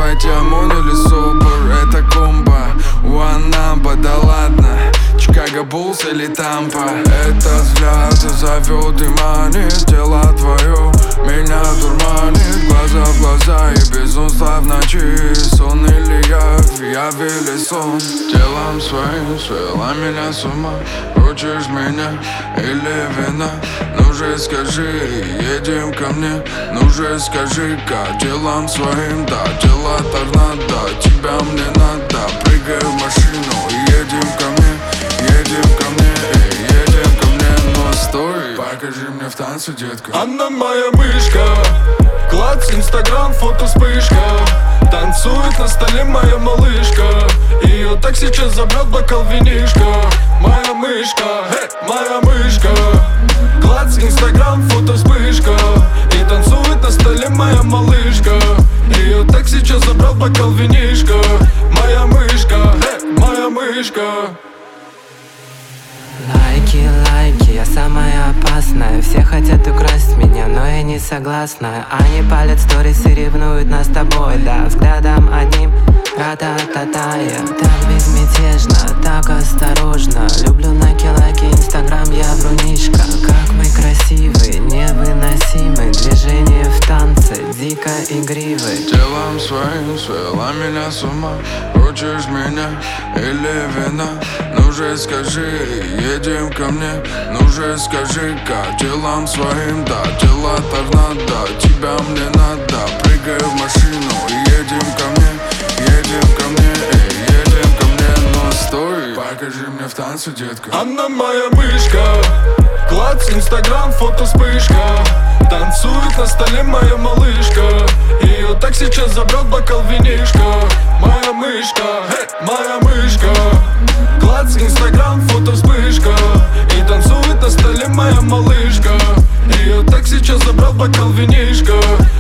Давайте ОМОН или СОБР, это комбо. Уанамба, да ладно, Чикаго Буллс или Тампа. Это взгляд зовет и манит, тело твое меня дурманит. Глаза в глаза и безумство в ночи. Сон или явь или сон. Телом своим свела меня с ума. Хочешь меня или вина? Ну же скажи, едем ко мне. Ну же скажи, как телом своим. Да, тело торнадо, тебя мне надо. Прыгай в машину и едем ко мне. Едем ко мне, едем ко мне. Но стой, покажи мне в танце, детка. Она моя мышка, клац, инстаграм, фото вспышка. Танцует на столе моя малышка. Ее так сейчас забрал бокал винишка. Моя мышка, моя мышка. Клац, инстаграм, фото вспышка. И танцует на столе моя малышка. Ее так сейчас забрал бокал винишка. Моя мышка, моя мышка. Лайки, я самая опасная. Все хотят украсть меня, но я не согласна. Они палят сторис и ревнуют нас с тобой. Да, взглядом одним, ра-та-та-та. Я так безмятежно, так осторожно. Люблю наки-лайки, инстаграм, я врунишка. Как мы красивы, невыносимы. Движения в танце, дико игривы. Телом своим свела меня с ума. Хочешь меня или вина? Ну же скажи, едем ко мне. Ну же скажи, как телом своим. Да, тело торнадо, тебя мне надо. Прыгай в машину и едем ко мне. Едем ко мне, едем ко мне. Но стой, покажи мне в танце, детка. Она моя мышка, клац, инстаграм, фото вспышка. Танцует на столе моя малышка. Ее так сейчас забрал бокал винишка. Моя мышка, моя мышка. Клац, инстаграм, фото вспышка. И танцует на столе моя малышка. Ее так сейчас забрал бокал винишка.